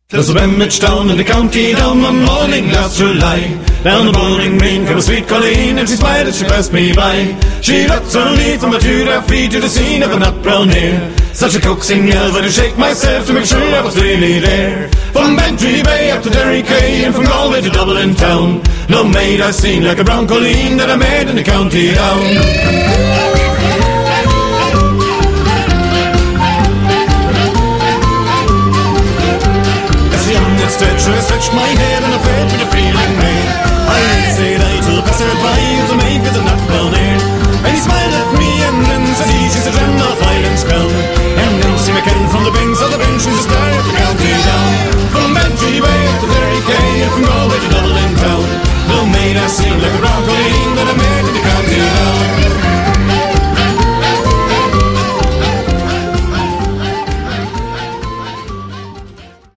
There's a Bemmage down in the county down one morning last July. Down the Bowling Green came a sweet Colleen, and she smiled as she passed me by. She looked underneath from her Tudor feet to the scene of a nut brown hair. Such a coaxing yell that I shake myself to make sure I was really there. From Bantry Bay up to Derry Quay, and from Galway to Dublin town, no maid I seen like a brown Colleen that I made in the county down. I stretch my head and I fed with a feeling rain. I said I to the passer-by,